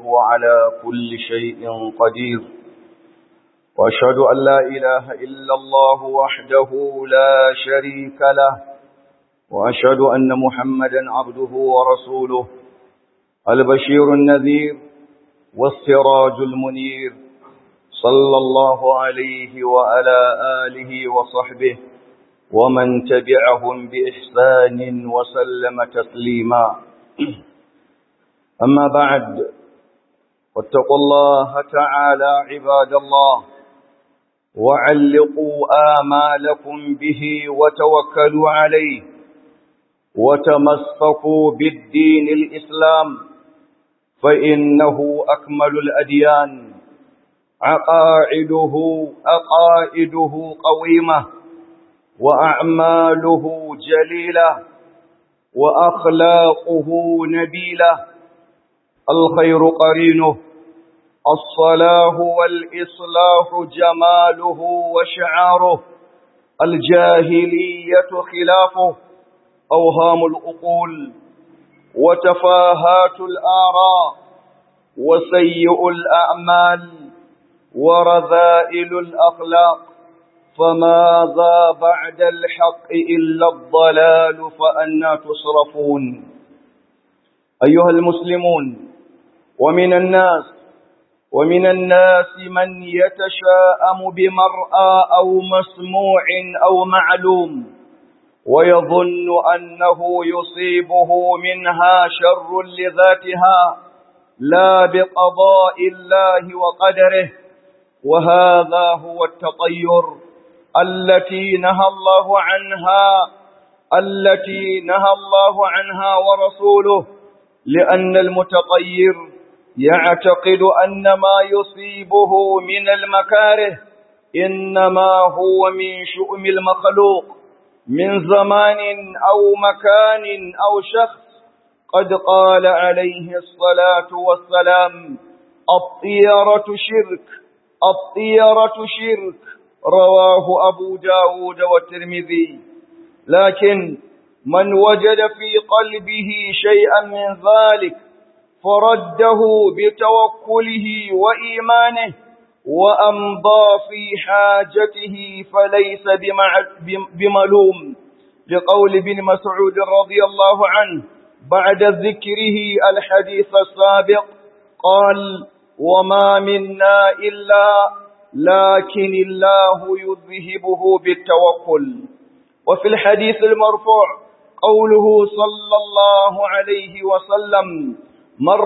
وهو على كل شيء قدير، وأشهد أن لا إله إلا الله وحده لا شريك له، وأشهد أن محمدا عبده ورسوله البشير النذير والسراج المنير، صلى الله عليه وعلى آله وصحبه ومن تبعهم بإحسان وسلم تسليما. أما بعد، واتقوا الله تعالى عباد الله، وعلقوا آمالكم به وتوكلوا عليه، وتمسكوا بالدين الإسلام، فإنه أكمل الأديان، عقائده قويمة، وأعماله جليلة، وأخلاقه نبيلة، الخير قرينه، الصلاح والإصلاح جماله وشعاره، الجاهلية خلافه، أوهام العقول وتفاهات الآراء وسيء الأعمال ورذائل الأخلاق، فماذا بعد الحق إلا الضلال، فأنى تصرفون؟ أيها المسلمون، ومن الناس من يتشاءم بمرأى أو مسموع أو معلوم، ويظن أنه يصيبه منها شر لذاتها لا بقضاء الله وقدره، وهذا هو التطير التي نهى الله عنها ورسوله، لأن المتطير يعتقد أن ما يصيبه من المكاره إنما هو من شؤم المخلوق من زمان أو مكان أو شخص. قد قال عليه الصلاة والسلام: الطيرة شرك، رواه أبو داود والترمذي. لكن من وجد في قلبه شيئا من ذلك فرده بتوكله وإيمانه وأمضى في حاجته فليس بملوم، لقول ابن مسعود رضي الله عنه بعد ذكره الحديث السابق قال: وما منا إلا لكن الله يذهبه بالتوكل. وفي الحديث المرفوع قوله صلى الله عليه وسلم: من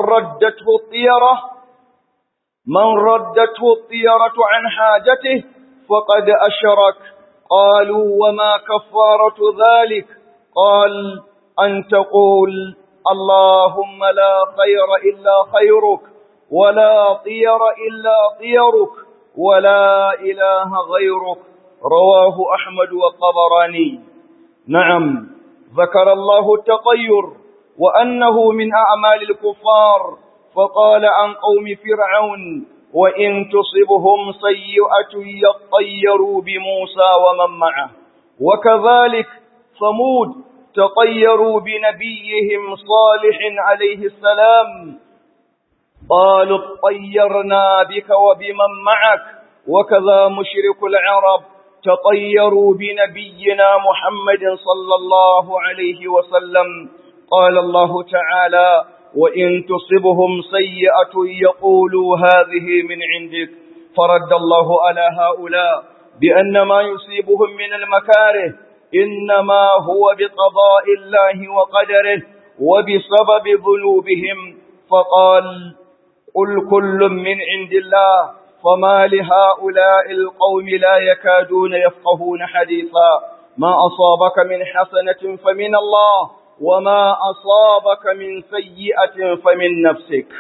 ردته الطيرة عن حاجته فقد أشرك. قالوا: وما كفارة ذلك؟ قال: أن تقول اللهم لا خير إلا خيرك، ولا طير إلا طيرك، ولا إله غيرك، رواه أحمد والطبراني. نعم، ذكر الله التطير وأنه من أعمال الكفار، فقال عن قوم فرعون: وإن تصبهم سيئة يطيروا بموسى ومن معه. وكذلك ثمود تطيروا بنبيهم صالح عليه السلام، قالوا اطيرنا بك وبمن معك. وكذا مشرك العرب تطيروا بنبينا محمد صلى الله عليه وسلم، قال الله تعالى: وإن تصبهم سيئة يقولوا هذه من عندك، فرد الله على هؤلاء بأن ما يصيبهم من المكاره إنما هو بقضاء الله وقدره وبسبب ذنوبهم، فقال: قل كل من عند الله، فما لهؤلاء القوم لا يكادون يفقهون حديثا، ما أصابك من حسنة فمن الله، وما أصابك من سيئة فمن نفسك.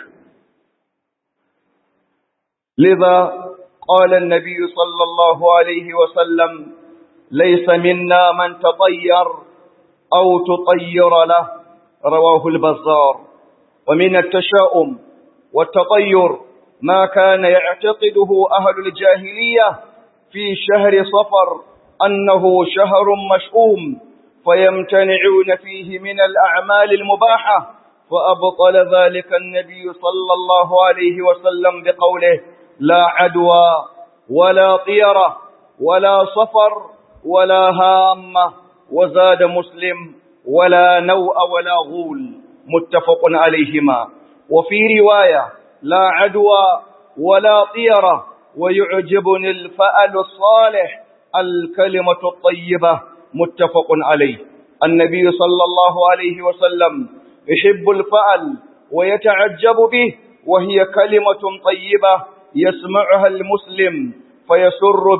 لذا قال النبي صلى الله عليه وسلم: ليس منا من تطير أو تطير له، رواه البزار. ومن التشاؤم والتطير ما كان يعتقده أهل الجاهلية في شهر صفر أنه شهر مشؤوم، فيمتنعون فيه من الأعمال المباحة، فأبطل ذلك النبي صلى الله عليه وسلم بقوله: لا عدوى ولا طيرة ولا صفر ولا هامة. وزاد مسلم: ولا نوء ولا غول. متفق عليهما. وفي رواية: لا عدوى ولا طيرة، ويعجبني الفأل الصالح الكلمة الطيبة. متفق عليه. النبي صلى الله عليه وسلم يحب الفأل ويتعجب به، وهي كلمة طيبة يسمعها المسلم فيسر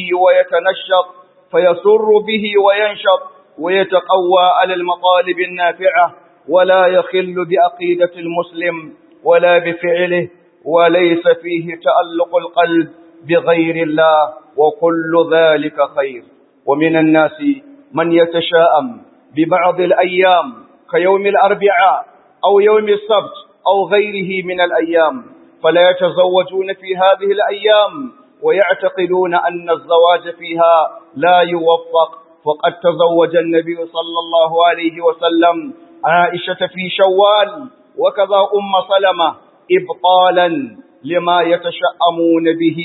به وينشط ويتقوى على المطالب النافعة، ولا يخل بعقيدة المسلم ولا بفعله، وليس فيه تألق القلب بغير الله، وكل ذلك خير. ومن الناس من يتشاءم ببعض الأيام كيوم الأربعاء أو يوم السبت أو غيره من الأيام، فلا يتزوجون في هذه الأيام ويعتقدون أن الزواج فيها لا يوفق. فقد تزوج النبي صلى الله عليه وسلم عائشة في شوال، وكذا سلمة إبطالا لما يتشأمون به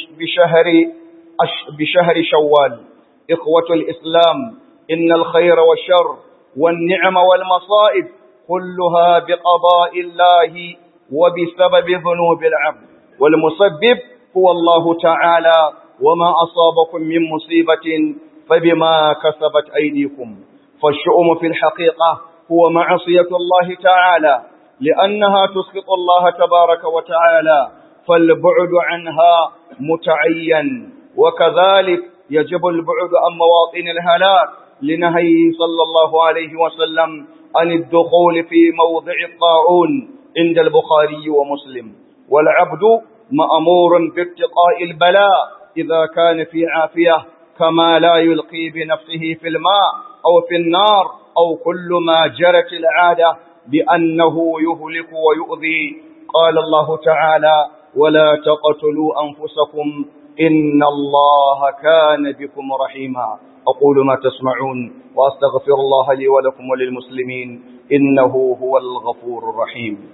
بشهر شوال. إخوة الإسلام، إن الخير والشر والنعم والمصائب كلها بقضاء الله وبسبب ذنوب العبد، والمسبب هو الله تعالى، وما أصابكم من مصيبة فبما كسبت أيديكم. فالشؤم في الحقيقة هو معصية الله تعالى، لأنها تسخط الله تبارك وتعالى، فالبعد عنها متعين. وكذلك يجب البعد عن مواطن الهلاك، لنهيه صلى الله عليه وسلم عن الدخول في موضع الطاعون عند البخاري ومسلم. والعبد مأمور باتقاء البلاء إذا كان في عافية، كما لا يلقي بنفسه في الماء أو في النار أو كل ما جرت العادة بأنه يهلك ويؤذي. قال الله تعالى: ولا تقتلوا أنفسكم إن الله كان بكم رحيما. أقول ما تسمعون وأستغفر الله لي ولكم وللمسلمين، إنه هو الغفور الرحيم.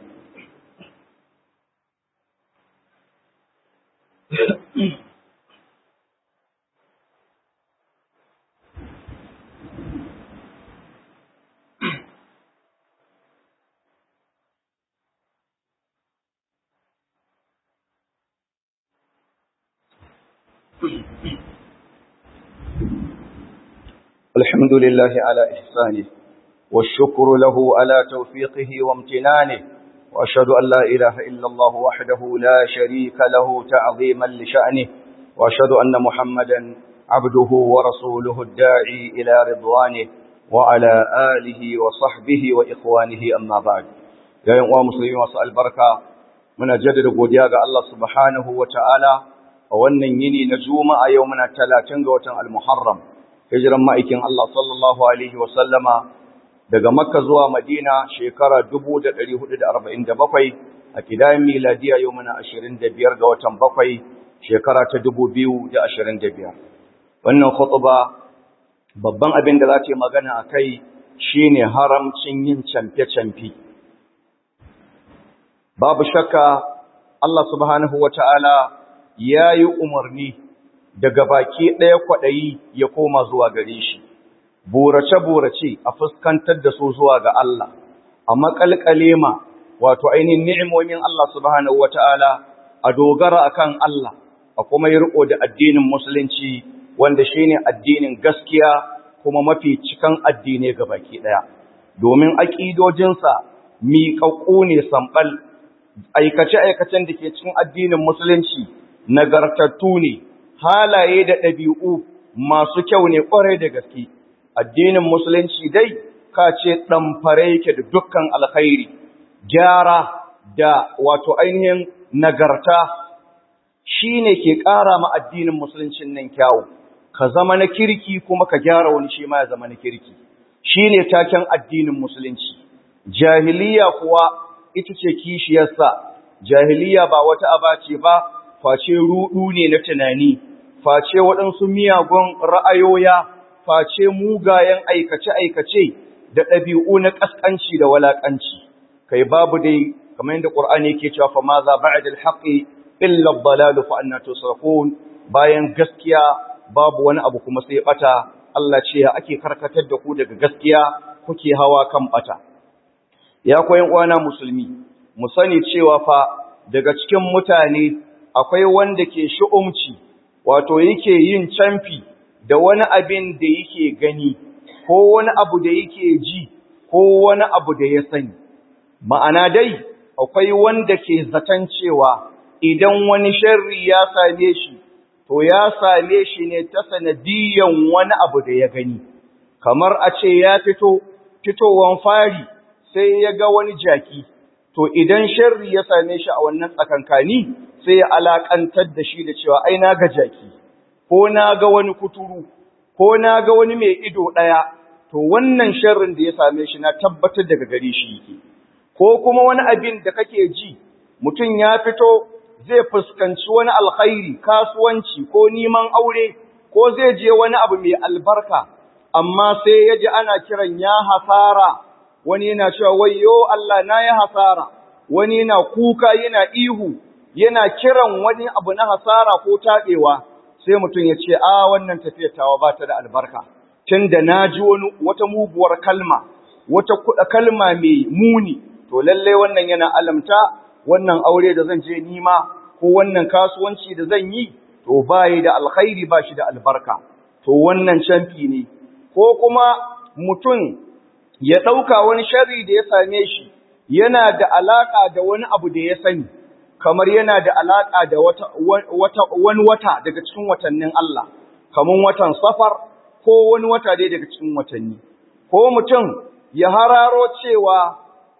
الحمد لله على إحسانه، والشكر له على توفيقه وامتنانه، وأشهد أن لا إله إلا الله وحده لا شريك له تعظيما لشأنه، وأشهد أن محمدا عبده ورسوله الداعي إلى رضوانه وعلى آله وصحبه وإخوانه. أما بعد، يا أيها المسلمين وسأل بركة من جدد قدياغ الله سبحانه وتعالى، وأن يني نجوم يومنا 30 المحرم، hijiran ma'aikin Allah sallallahu Alaihi wasallama daga Makka zuwa Madina shekara 1447, a kidayen miladiya yau muna 25 ga watan 7 shekara ta 2025. Wannan khutba babban abin da za ta yi magana a kai shi ne haramcin yin camfe-camfe. Babu shakka Allah subhanahu wa ta'ala ya yi umarni daga baki ɗaya kwaɗayi ya koma zuwa gare shi, burace-burace a fuskantar da su zuwa ga Allah, a maƙalƙale ma wato ainihin ni'imomin Allah subhanahu wa ta'ala, a dogara akan Allah, a kuma yi riƙo da addinin musulunci wanda shi ne addinin gaskiya kuma mafi cikan addinai ga baki ɗaya. Domin aƙidojinsa miƙaƙƙu ne samɓal, aikace-aikacen da ke cikin addinin musulunci nagartattu ne, halaye da ɗabi'u masu kyau ne ƙwarai da gaske. Addinin musulunci dai ka ce ɗamfare yake da dukkan alkhairi, gyara da wato ainihin nagarta shi ne ke ƙara ma addinin musuluncin nan kyawu. Ka zama na kirki kuma ka gyara wani shi ma ya zama na kirki. Shi ne taken addinin musulunci. Jahiliya kuwa ita ce kishiyarsa. Jahiliya ba wata aba ce ba, face ruɗu ne na tunani, face waɗansu miyagun ra'ayoya, face mugayen aikace-aikace da ɗabi'u na ƙasƙanci da walaƙanci. kai babu dai kamar yadda Qur'ani yake cewa fa ma za ba'da al-haqqi illa ad-dalal fa anna tusrafun, bayan gaskiya babu wani abu kuma sai bata. Allah ce ya ake karkatar da ku daga gaskiya kuke hawa kan bata. Ya koyan uwana musulmi, mu sani cewa fa daga cikin mutane akwai wanda ke shu'umci, wato yake yin camfi da wani abin da yake gani ko wani abu da yake ji ko wani abu da ya sani. Ma'ana dai akwai wanda ke zaton cewa idan wani sharri ya same shi, to ya same shi ne ta sanadiyan wani abu da ya gani. Kamar a ce ya fitowan fari sai ya ga wani jaki, to idan sharri ya same shi a wannan tsakankani sai ya alakantar da shi da cewa ai na ga jaki, ko na ga wani kuturu, ko na ga wani mai ido ɗaya, to wannan sharrin da ya same shi na tabbatar daga gare shi yake. Ko kuma wani abin da kake ji, mutum ya fito zai fuskanci wani alkhairi, kasuwanci ko neman aure, ko zai je wani abu mai albarka, amma sai ya ji ana kiran ya hasara, wani yana cewa wayyo Allah na ya hasara, wani yana kuka yana ihu, yana kiran wani abu na hasara ko taɓewa, sai mutum ya ce wannan tafiyar tawa ba ta da albarka, tunda na ji wata muguwar kalma, wata kalma mai muni, to lalle wannan yana alamta wannan aure da zan je nima ko wannan kasuwanci da zan yi, to bai da alkhairi, ba shi da albarka, to wannan canfi ne. Ko kuma mutum ya ɗauka wani sharri da ya same shi yana da alaƙa da wani abu da ya sani, kamar yana da alaƙa da wani wata daga cikin watannin Allah, kamar watan Safar ko wani wata dai daga cikin watanni. Ko mutum ya hararo cewa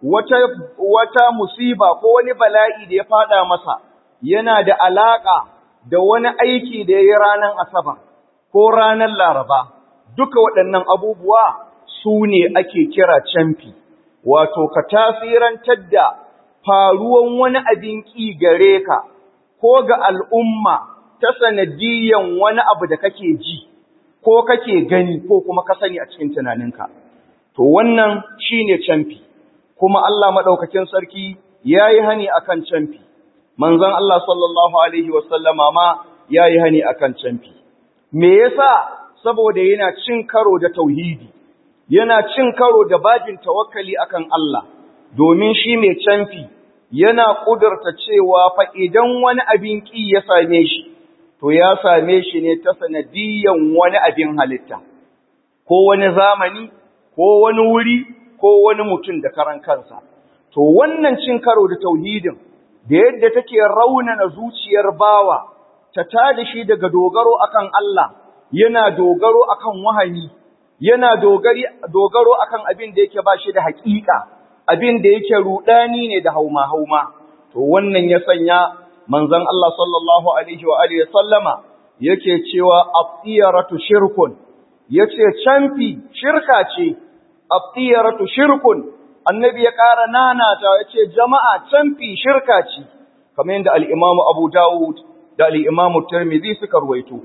wata musiba ko wani bala'i da ya fada masa yana da alaƙa da wani aiki da ya yi ranar Asabar ko ranar Laraba. Duka waɗannan abubuwa su ne ake kira camfi, wato ka tasirantar da faruwan wani abin ƙi gare ka ko ga al'umma ta sanadiyan wani abu da kake ji ko kake gani ko kuma ka sani a cikin tunaninka. To wannan shi ne camfi, kuma Allah maɗaukakin sarki ya yi hani a kan camfi, manzon Allah sallallahu Alaihi wasallama ma ya yi hani a kan camfi. Me yasa? Saboda yana cin karo da tauhidi, yana cin karo da babin tawakkali akan Allah, domin shi mai camfi yana ƙudurta cewa fa idan wani abin ƙi ya same shi, to ya same shi ne ta sanadiyan wani abin halitta, ko wani zamani, ko wani wuri, ko wani mutum da karan kansa. To wannan cin karo da tauhidin, da yadda take raunana zuciyar bawa, ta tada shi daga dogaro akan Allah, yana dogaro akan wahayi, yana dogaro akan abin da yake ba shi da haƙiƙa, abin da yake rudani ne da hauma-hauma. To wannan ya sanya manzon Allah sallallahu alaihi wa alihi sallama yake cewa at-tiyaratu shirkun, yace camfi shirka ce, at-tiyaratu shirkun. Annabi ya ƙara nanata yace jama'a camfi shirka ce, kamar yadda al-Imam Abu Dawud da al-Imam Tirmidhi suka ruwaito.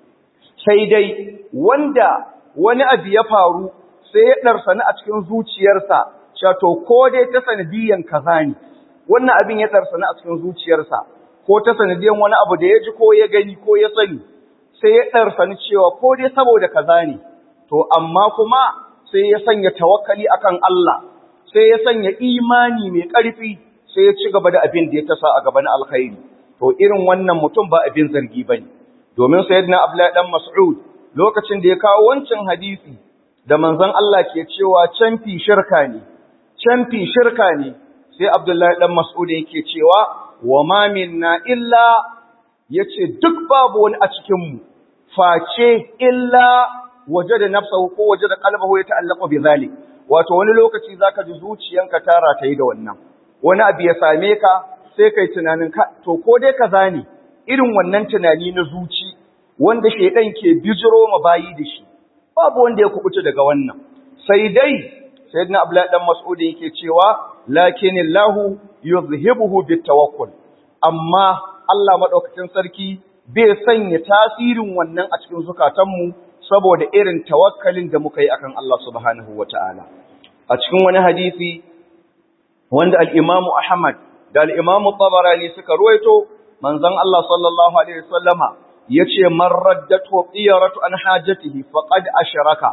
Sai dai wanda wani abu ya faru sai ya ɗarsani a cikin zuciyarsa, to ko dai ta sanadiyan kaza ne, wannan abin ya ɗarsani a cikin zuciyarsa, ko ta sanadiyan wani abu da ya ji ko ya gani ko ya sani, sai ya ɗarsani cewa ko dai saboda kaza ne, to amma kuma sai ya sanya tawakkali akan Allah, sai ya sanya imani mai ƙarfi, sai ya ci gaba da abin da ya tasa a gaban alkhairi. To irin wannan mutum ba abin zargi bane. Domin sayyidina Abdullahi dan Mas'ud lokacin da ya kawo wancan hadisi da manzon Allah ke cewa camfi shirka ne, camfi shirka ne, sai Abdullahi dan Mas'ud yake cewa wa ma minna illa, yace duk babu wani a cikin mu face illa wajada nafsahu ko wajada qalbahu yata'allaqu bi zalik. Wato wani lokaci zaka ji zuciyanka ta rataye da wannan, wani abu ya same ka sai kai tunanin to ko dai kaza ne, irin wannan tunani na zuci wanda shedan ke bijiro ma bayi da shi, babu wanda ya kubuta daga wannan. Sai dai sayyidina Abdullahi dan Mas'ud yake cewa lakinillahu yuzhibuhu bitawakkul, amma Allah madaukakin sarki bai sanya tasirin wannan a cikin zukatanmu saboda irin tawakkalin da muka yi akan Allah subhanahu wataala. A cikin wani hadisi wanda al-Imam Ahmad da al-Imam Tabarani suka ruwaito manzon Allah sallallahu alaihi wasallama yace man raddatu tiyaratu an hajatihi faqad ashraka,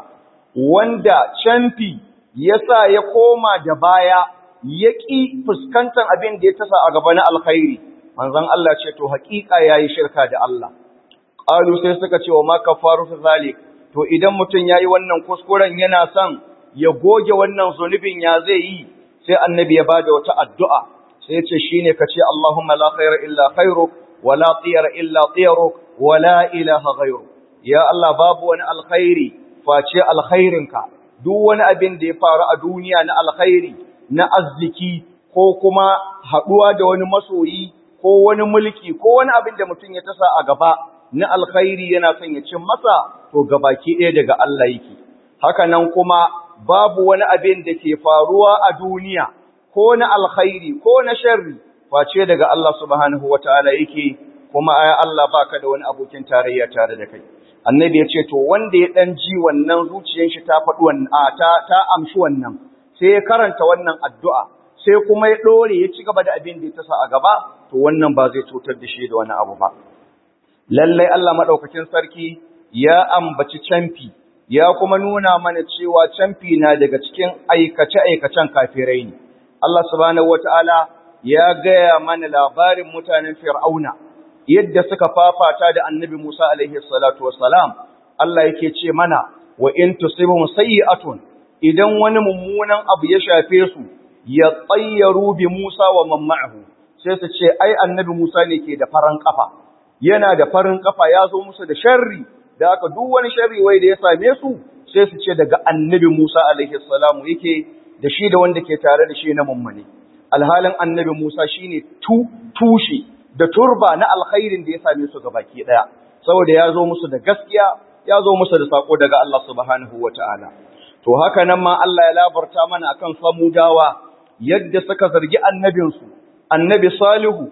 wanda canfi yasa ya koma da baya yaki fuskantar abin da ya tasa a gaba na alkhairi, manzon Allah ce to hakika yayi shirka da Allah. Qalu sai suka ce wa ma kafaru fi zalik, to idan mutun yayi wannan kuskuren yana son ya goge wannan zunubin ya zai yi, sai annabi ya bada wata addu'a sai ya ce shine kace Allahumma la khaira illa khairuk wa la tiyara illa tiyaruk wa la ilaha ghayruk. Ya Allah, babu wani alkhairi face alkhairinka, duk wani abin da ya faru a duniya na alkhairi na arziki ko kuma haduwa da wani masoyi ko wani mulki ko wani abin da mutum ya tasa a gaba na alkhairi yana son ya cin masa, to gabaki ɗaya daga Allah yake. Haka nan kuma babu wani abin da ke faruwa a duniya ko na alkhairi ko na sharri face daga Allah subhanahu wataala yake, kuma ai Allah baka da wani abokin tarayya tare da kai. Annabi ya ce to wanda ya dan ji wannan zuciyar shi ta faɗi wannan ta amshi wannan, sai ya karanta wannan addu'a, sai kuma ya dore ya ci gaba da abin da ya tasa a gaba, to wannan ba zai cutar da shi da wani abu ba. Lallai Allah madaukakin sarki ya ambaci canfi, ya kuma nuna mana cewa canfi na daga cikin aikace-aikacen kafirai ne. Allah subhanahu wataala ya gaya mana labarin mutanen Fir'auna, yadda suka fafata da Annabi Musa alaihi salatu wassalam. Allah yake ce mana wa in tusibhum sayyi'atun, idan wani mummunan abu ya shafe su, ya tsayyaru bi Musa wa man ma'ahu, sai su ce ai Annabi Musa ne ke da farin kafa, yana da farin kafa, ya zo musu da sharri, da haka duk wani sharri wai da ya same su sai su ce daga Annabi Musa alaihi salamu yake, da shi da wanda ke tare da shi na mummune. Alhalin Annabi Musa shine tushe da turba na alkhairin da ya same su gabaki daya, saboda ya zo musu da gaskiya, ya zo musu da sako daga Allah subhanahu wataala. To haka nan ma Allah ya labarta mana akan Samudawa, yadda suka zargi annabinsu, Annabi Salihu,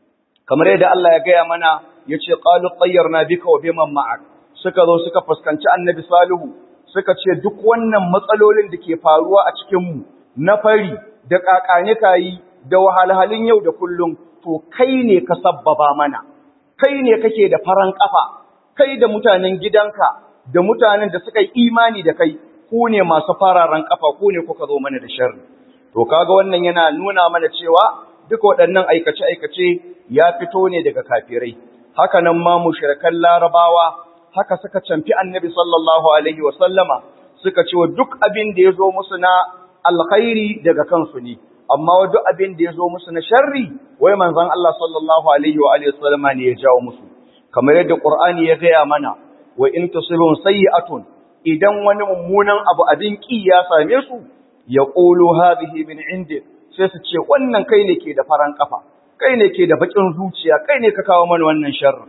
kamar yadda Allah ya gaya mana, yace qalu tayyarna bika wa biman ma'ak. Suka zo suka fuskanci Annabi Salihu, suka ce duk wannan matsalolin da ke faruwa a cikin mu na fari da kakanikayi da wahalhalun yau da kullum, to kai ne ka sabbaba mana, kai ne kake da faran kafa, kai da mutanen gidanka da mutanen da suka yi imani da kai, ku ne masu fararen kafa, ku ne kuka zo mana da sharri. To kaga wannan yana nuna mana cewa duka waɗannan aikace-aikace ya fito ne daga kafirai. Haka nan ma mushrikan Larabawa haka suka canfi Annabi sallallahu alaihi wa sallama, suka ce duk abin da ya zo musu na alkhairi daga kansu ne, amma duk abin da ya zo musu na sharri wai manzon Allah sallallahu alaihi wa alihi wasallama ne ya jawo musu. Kamar yadda Qur'ani ya gaya mana, wa in tusibhum sayyi'atun, idan wani mummunan abu abin ki ya same su, yaqulu hadhihi min indik, sai su ce wannan kai ne ke da faran kafa, kai ne ke da bakin zuciya, kai ne ka kawo mana wannan sharri.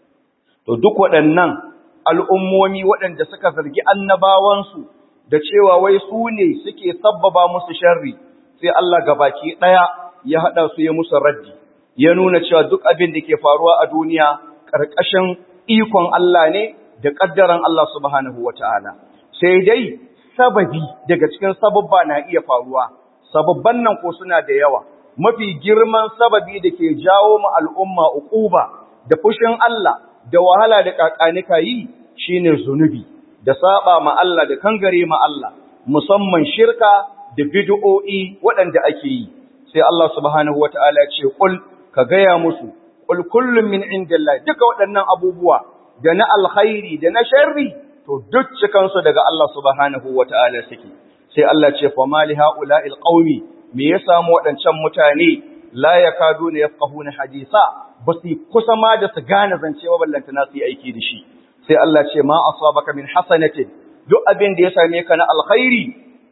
To duk waɗannan al'ummomi waɗanda suka zargi annabawansu da cewa wai su ne suke sabbaba musu sharri, sai Allah gabaki ɗaya ya haɗa su ya musu raddi, ya nuna cewa duk abin da ke faruwa a duniya ƙarƙashin ikon Allah ne da ƙaddaran Allah subhanahu wa ta'ala. Sai dai sababi daga cikin sababba na iya faruwa, sababban nan ko suna da yawa. Mafi girman sababi da ke jawo ma al'umma uquba da fushin Allah da wahala da ƙaƙanika yi shine zunubi, da saba ma Allah da kangare ma Allah, musamman shirka da bid'o'i waɗanda ake yi. Sai Allah subhanahu wata'ala ya ce qul, ka gaya musu, qul kullun min indillah, duka waɗannan abubuwa da na alkhairi da na sharri to duk cikan su daga Allah subhanahu wata'ala suke. Sai Allah ce fa mali haula'il qaumi, me ya samu waɗancan mutane la yakaduna yafqahuna hadisa, ba su kusa ma da su gane zance ba ballanta na su yi aiki da shi. Sai Allah ce ma asabaka min hasanatin, duk abin da ya same ka na alkhairi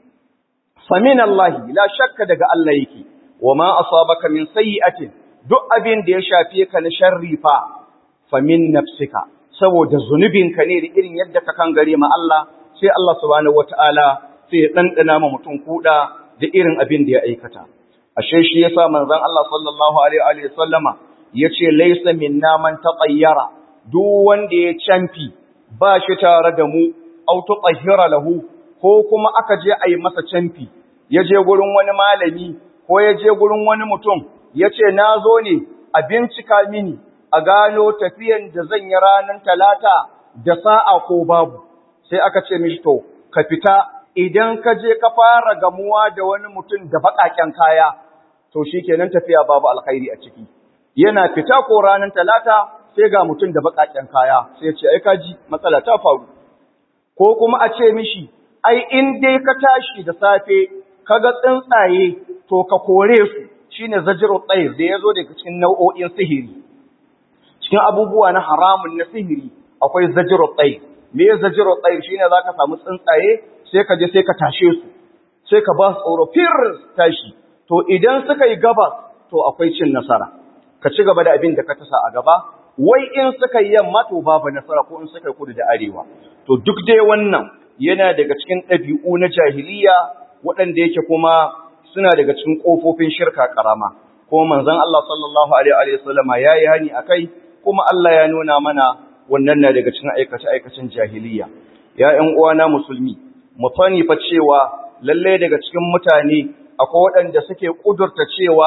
famin Allah, la shakka daga Allah yake, wa ma asabaka min sayyi'atin, duk abin da ya shafe ka na sharri fa famin nafsika, saboda zunubinka ne da irin yadda ka kangare ma Allah, sai Allah subhanahu wataala sai ya dandana ma mutum kuda da irin abin da ya aikata. Ashe shi yasa manzon Allah sallallahu alaihi wa sallama yace laysa minna man tatayyara, duk wanda ya canfi ba shi tare da mu, aw tutahhira lahu, ko kuma aka je ayi masa canfi, ya je gurin wani malami ko ya je gurin wani mutum ya ce na zo ne a bincika mini a gano tafiyan da zan yi ranar talata da sa'a ko babu, sai aka ce mishi to ka fita idan ka je ka fara gamuwa da wani mutum da baƙaƙen kaya to shi kenan tafiya babu alkhairi a ciki. Yana fita ko ranar talata sai ga mutum da baƙaƙen kaya sai ya ce ai kaji matsala ta faru. Ko kuma a ce mishi ai in dai ka tashi da safe kaga tsuntsaye to ka kore su, shine zajru tsayr da yazo daga cikin nau'o'in sihiri. Cikin abubuwa na haramun na sihiri akwai zajru tsayr. Me ya zajru tsayr? Shine zaka samu tsuntsaye sai ka je sai ka tashe su, sai ka ba su tsoro fir tashi. To idan suka yi gabas to akwai cin nasara. Ka ci gaba da abin da ka tasa a gaba, wai in suka yi yamma to babu nasara, ko in suka yi kudu da arewa. To duk dai wannan yana daga cikin ɗabi'u na jahiliya waɗanda yake kuma suna daga cikin ƙofofin shirka ƙarama. Kuma manzon Allah sallallahu alaihi wa sallama yayi hani akai, kuma Allah ya nuna mana wannan na daga cikin aikace-aikacen jahiliya. Ya ƴan uwana musulmi, mu sani fa cewa lalle daga cikin mutane akwai waɗanda suke ƙudurta cewa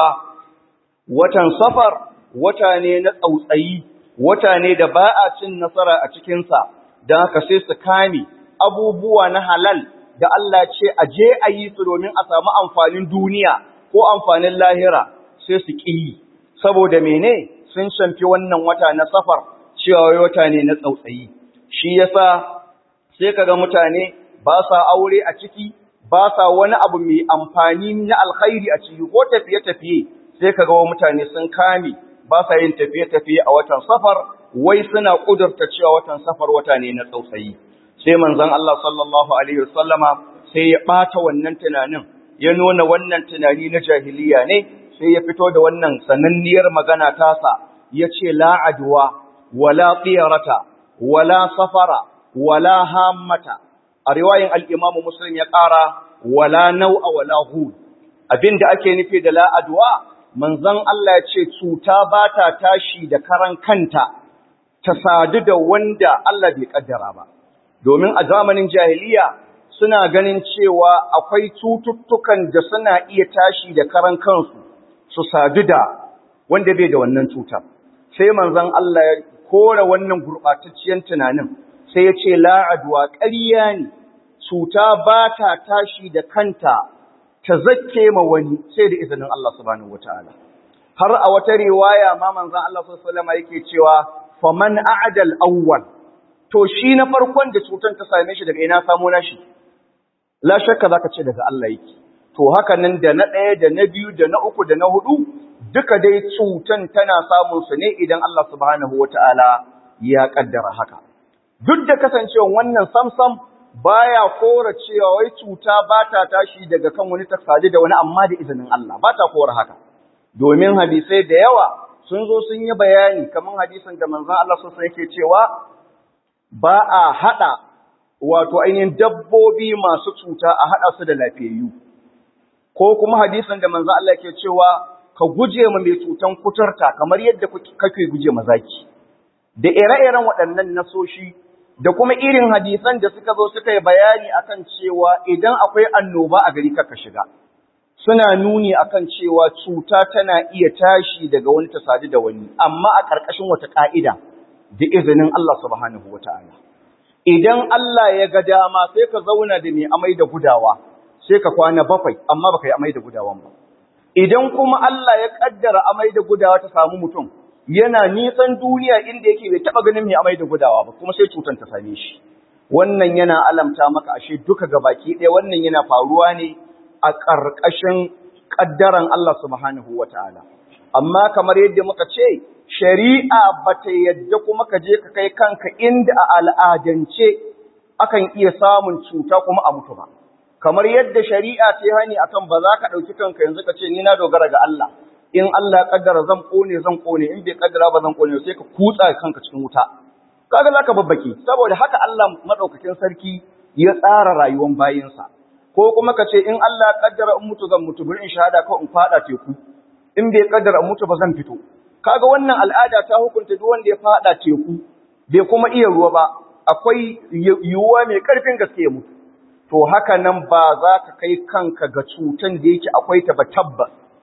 watan Safar wata ne na tsautsayi, wata ne da ba a cin nasara a cikinsa, don haka sai su kame abubuwa na halal da Allah ce a je a yi su domin a samu amfanin duniya ko amfanin lahira, sai su ƙi. Saboda mene? Sun shamfi wannan wata na Safar cewa wata ne na tsautsayi. Shi yasa sai kaga mutane ba sa aure a ciki, ba sa wani abu mai amfani na alkhairi a ciki, ko tafiye-tafiye sai kaga wa mutane sun kame ba sa yin tafiye-tafiye a watan Safar, wai suna ƙudurta cewa watan Safar wata ne na tsautsayi. Sai manzon Allah sallallahu alaihi wasallama sai ya ɓata wannan tunanin, ya nuna wannan tunani na jahiliya ne, sai ya fito da wannan sananniyar magana tasa, ya ce la adwa wala tsiyarata wala safara wala hammata. A riwayin al-Imam Muslim ya ƙara wala nau'a wala hud. Abinda ake nufi da la adwa, manzon Allah ya ce cuta ba ta tashi da karan kanta ta sadu da wanda Allah bai kaddara ba. Domin a zamanin jahiliya suna ganin cewa akwai cututtukan da suna iya tashi da karan kansu su sadu da wanda bai da wannan cutar. Sai manzon Allah ya kore wannan gurɓatacciyar tunanin, sai ya ce la'adwa ƙarya ne, cuta ba ta tashi da kanta ta zakke ma wani sai da izinin Allah subhanahu wataala. Har a wata riwaya ma manzon Allah sallallahu alaihi wasallam yake cewa faman a'dal awwal, to shi na farkon da cutar ta same shi daga ina samu nashi? La shakka zaka ce daga Allah yake. To haka nan da na ɗaya da na biyu da na uku da na hudu duka dai cutan tana samun su ne idan Allah subhanahu wataala ya kaddara haka. Duk da kasancewa wannan samsam baya kora cewa wai cuta ba ta tashi daga kan wani tasadi da wani, amma da izinin Allah ba ta kora haka. Domin hadisai da yawa sun zo sun yi bayani, kamar hadisin da manzon Allah sallallahu alaihi wasallam yake cewa ba a haɗa wato ainihin dabbobi masu cuta a haɗa su da lafiyayyu. Ko kuma hadisin da manzo Allah ke cewa ka guje ma mai cutan kuturta kamar yadda kake guje ma zaki. Da ire-iren waɗannan nasoshi da kuma irin hadisan da suka zo suka yi bayani akan cewa idan akwai annoba a gari kaka shiga, suna nuni akan cewa cuta tana iya tashi daga wani ta sadu da wani, amma a ƙarƙashin wata ƙa'ida da izinin Allah subhanahu wata'ala. Idan Allah ya ga dama sai ka zauna da mai amai da gudawa, sai ka kwana 7 amma baka yi amai da gudawan ba. Idan kuma Allah ya kaddara amai da gudawa ta samu mutum, yana nisan duniya inda yake bai taba ganin mai amai da gudawa ba, kuma sai cutar ta same shi. Wannan yana alamta maka ashe duka gabaki ɗaya wannan yana faruwa ne a ƙarƙashin kaddaran Allah subhanahu wata'ala. Amma kamar yadda muka ce, shari'a bata yadda kuma ka je ka kai kanka inda a al'adance akan iya samun cuta kuma a mutu ba. Kamar yadda shari'a ce hani akan ba za ka ɗauki kanka yanzu ka ce ni na dogara ga Allah, in Allah ya kaddara zan kone, in bai kaddara ba zan kone, sai ka kutsa kanka cikin wuta. Kaga za ka babbake, saboda haka Allah madaukakin sarki ya tsara rayuwar bayinsa. Ko kuma ka ce in Allah ya kaddara in mutu zan mutu, bari in shahada ko in fada teku, in bai kaddara in mutu ba zan fito. Kaga wannan al'ada ta hukunta duk wanda ya fada teku bai kuma iya ruwa ba, akwai yiwuwa mai karfin gaske ya mutu. To haka nan ba za ka kai kanka ga cutan da yake akwai ta ba tabbas,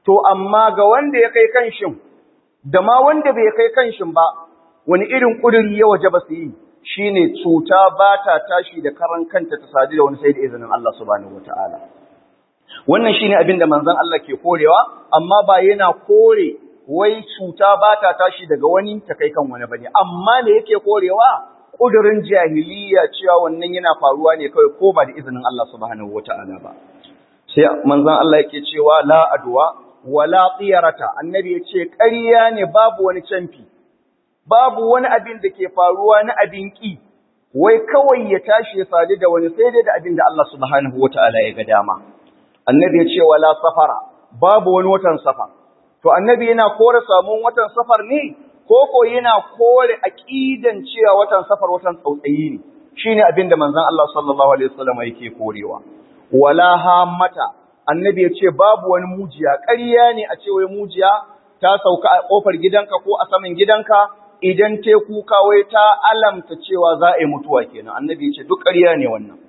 To amma ga wanda ya kai kanshin da ma wanda bai kai kanshin ba, wani irin ƙuduri ya waje ba su yi, shine cuta ba ta tashi da karan kanta ta sadu da wani sai da izinin Allah subhanahu wataala. Wannan shine abin da manzon Allah ke korewa, amma ba yana kore wai cuta ba ta tashi daga wani ta kai kan wani bane, amma me yake korewa? Ƙudurin jahiliya cewa wannan yana faruwa ne kawai ko ba da izinin Allah subhanahu wataala ba. Sai manzon Allah yake cewa la adwa wala tsiyarata, annabi ya ce ƙarya ne, babu wani canfi, babu wani abin da ke faruwa na abin ƙi, wai kawai ya tashi ya sadu da wani sai dai da abin da Allah subhanahu wata'ala ya ga dama. Annabi ya ce wala safara, babu wani watan safar. To annabi yana kore samun watan safar ne, ko yana kore aqidan cewa watan safar watan tsautsayi ne, shine abin da manzon Allah sallallahu alaihi wasallam yake korewa. Wala hamata, annabi ya ce babu wani mujiya, ƙarya ne a ce wai mujiya ta sauka a ƙofar gidanka ko a saman gidanka, idan te kuka wai ta alamta cewa za a yi mutuwa kenan. Annabi ya ce duk ƙarya ne wannan.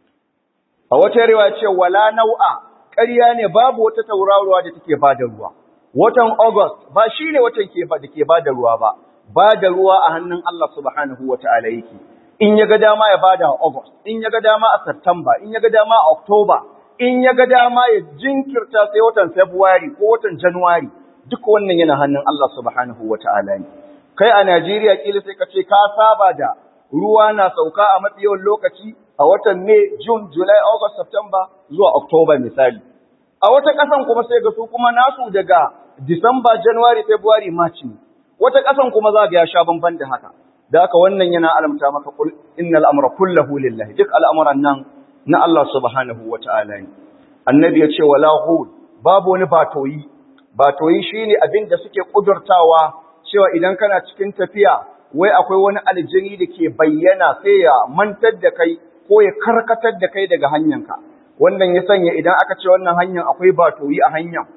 A wata riwaya ce wala nau'a, ƙarya ne, babu wata tauraruwa da take bada ruwa. Watan August ba shine watan da ke bada ruwa ba, bada ruwa a hannun Allah subhanahu wata'ala yake. In ya ga dama ya bada a August, in ya ga dama a September, in ya ga dama a October, in ya ga dama ya jinkirta sai watan February ko watan January, duk wannan yana hannun Allah subhanahu wata'ala ne. Kai a Najeriya kila sai ka ce ka saba da ruwa na sauka a mafi yawan lokaci a watan May, June, July, August, September zuwa October misali. A wata ƙasan kuma sai ga su kuma nasu daga December, January, February, March ne. Wata ƙasan kuma za ga ya sha bamban da haka. Da haka wannan yana alamta maka kul innal amra kullahu lillahi, duk al'amuran nan na Allah subhanahu wata'ala ne. Annabi ya ce wala hul, babu wani batoyi. Batoyi shine abin da suke kudurtawa cewa idan kana cikin tafiya wai akwai wani aljini da ke bayyana sai ya mantar da kai ko ya karkatar da kai daga hanyanka. Wannan ya sanya idan aka ce wannan hanyar akwai batoyi a hanyar,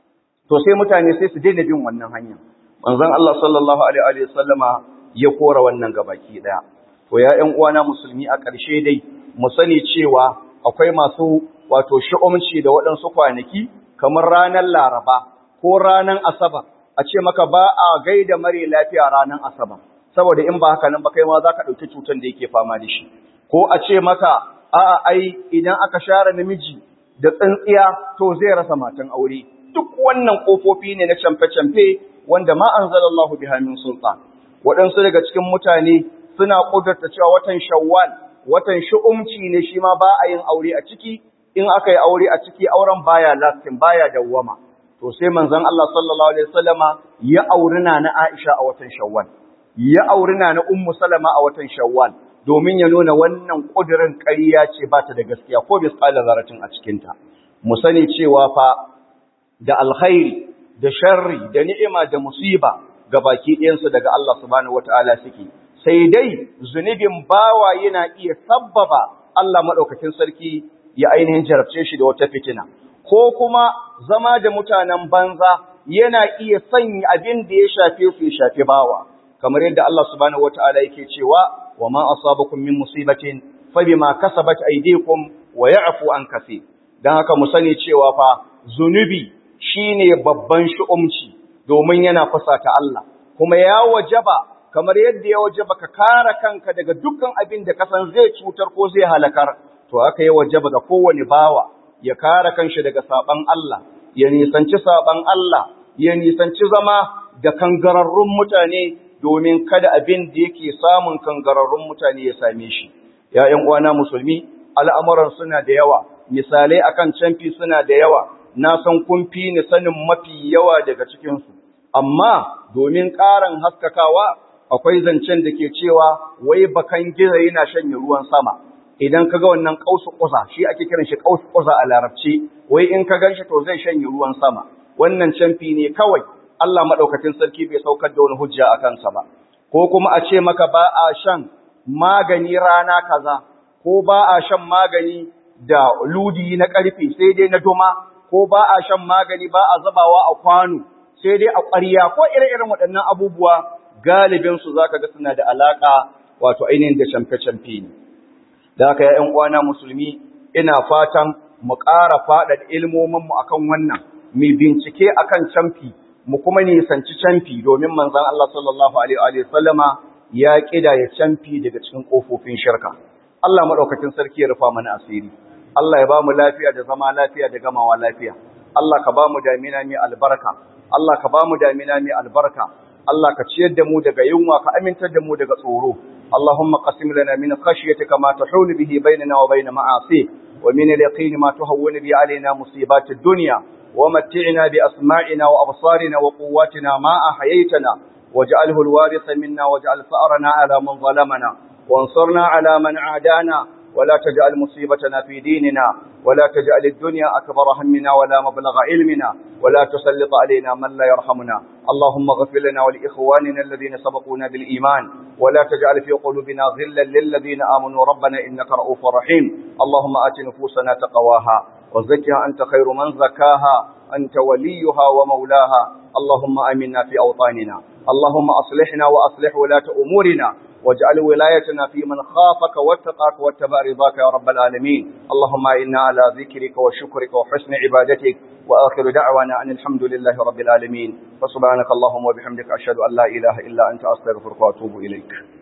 to sai mutane sai su daina bin wannan hanyar. Manzon Allah sallallahu alaihi wa sallama ya kora wannan gabaki daya. To ya ƴan uwana musulmi, a ƙarshe dai mu sani cewa akwai masu wato shi'umci da waɗansu kwanaki kamar ranar Laraba ko ranar Asabar, a ce maka ba a gaida mare lafiya ranar Asabar, saboda in ba haka nan ba kai ma za ka ɗauki cutar da yake fama da shi. Ko a ce maka a'a ai idan aka share namiji da tsintsiya to zai rasa matan aure. Duk wannan ƙofofi ne na camfe-camfe wanda ma anzalallahu biha min sultan. Waɗansu daga cikin mutane suna ƙudurta cewa watan Shawwal watan shu'umci ne, shi ma ba a yin aure a ciki, in aka yi aure a ciki auren baya lasting, baya dawwama. To sai manzon Allah sallallahu alaihi wasallama ya auri na Aisha a watan Shawwal, ya auri na Ummu Salama a watan Shawwal, domin ya nuna wannan ƙudurin ƙarya ce, ba ta da gaskiya ko misqalar zarratin a cikin ta. Mu sani cewa fa da alkhairi da sharri da ni'ima da musiba gabaki ɗayansu daga Allah subhanahu wataala suke. Sai dai zunubin bawa yana iya sabbaba Allah maɗaukakin sarki ya ainihin jarabce shi da wata fitina, ko kuma zama da mutanen banza yana iya sanya abin da ya shafe su ya shafi bawa, kamar yadda Allah subhanahu wataala yake cewa wa ma asabakum min musibatin fa bima kasabat aydikum wa ya'fu an kaseer. Dan haka mu sani cewa fa zunubi shine babban shu'umci, domin yana fusata Allah, kuma ya wajaba kamar yadda ya wajaba ka kare kanka daga dukkan abin da kasan zai cutar ko zai halakar, to haka ya wajaba ga kowane bawa ya kare kanshi daga saban Allah, ya nisanci saban Allah, ya nisanci zama da kangararrun mutane, domin kada abin da yake samun kangararrun mutane ya same shi. Ya ƴan uwana musulmi, al'amuran suna da yawa, misalai akan canfi suna da yawa, na san kun fi ni sanin mafi yawa daga cikinsu, amma domin ƙarin haskakawa akwai zancen da ke cewa wai bakan gizo yana shanye ruwan sama. Idan kaga wannan kausu kusa, shi ake kiran shi kausu kusa a larabci, wai in ka ganshi to zai shanye ruwan sama. Wannan canfi ne kawai, Allah madaukakin sarki bai saukar da wani hujja a kansa ba. Ko kuma a ce maka ba a shan magani rana kaza, ko ba a shan magani da ludi na ƙarfe sai dai na duma, ko ba a shan magani ba a zabawa a kwano sai dai a ƙwarya, ko ire-iren waɗannan abubuwa galibinsu za ka ga suna da alaƙa wato ainihin da camfe-camfe ne. Da haka ya uwana musulmi, ina fatan mu ƙara faɗaɗa ilmominmu a kan wannan, mu bincike akan camfi mu kuma nisanci camfi domin manzon Allah sallallahu alaihi wa sallama ya ya camfi daga cikin kofofin shirka. Allah madaukakin sarki ya rufa mana asiri. Allah ya ba mu lafiya da zama lafiya da gamawa lafiya. Allah ka ba mu damina mai albarka. Allah ka ba mu damina mai albarka. Allah ka ciyar da mu daga yunwa, ka amintar da mu daga tsoro. Allahumma qasim lana min khashyatika ma tahulu bihi bainana wa bain ma'asik, wa min al-yaqini ma tuhawwinu bi alaina musibat ad-dunya, wa mat'ina bi asma'ina wa absarina wa quwwatina ma ahyaytana, waj'alhu al-waritha minna waj'al sa'rana ala man zalamana, وانصرنا على من عادانا ولا تجعل مصيبتنا في ديننا ولا تجعل الدنيا أكبر همنا ولا مبلغ علمنا ولا تسلط علينا من لا يرحمنا. اللهم اغفر لنا ولإخواننا الذين سبقونا بالإيمان ولا تجعل في قلوبنا غلا للذين آمنوا ربنا إنك رؤوف رحيم. اللهم آت نفوسنا تقواها وزكها أنت خير من زكاها أنت وليها ومولاها. اللهم آمنا في أوطاننا. اللهم أصلحنا وأصلح ولاة أمورنا واجعل ولايتنا في من خافك واتقاك واتبع رضاك يا رب العالمين. اللهم إنا على ذكرك وشكرك وحسن عبادتك. وآخر دعوانا أن الحمد لله رب العالمين. وسبحانك اللهم وبحمدك أشهد أن لا إله إلا أنت أستغفرك وأتوب إليك.